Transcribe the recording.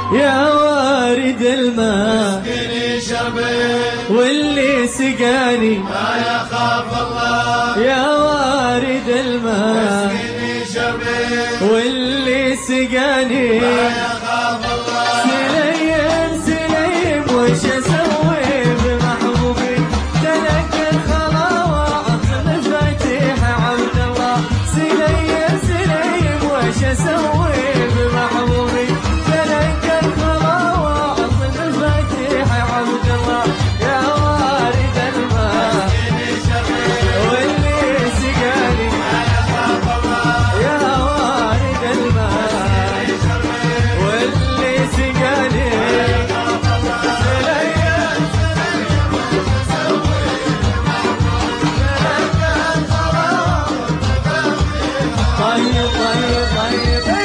يا وارد الماء اسقني شربي واللي سقاني ما يخاف الله. يا وارد الماء اسقني شربي واللي سقاني ما يخاف الله. سليم سليم وش اسوي بمحبوبي تلقى الخلاوة مفاتيح عبد الله. سليم سليم وش اسوي بمحبوبي تلقى الخلاوة مفاتيح عبد الله. يا وارد الماء واللي سقاني يا وارد الماء واللي سقاني طيب طيب طيب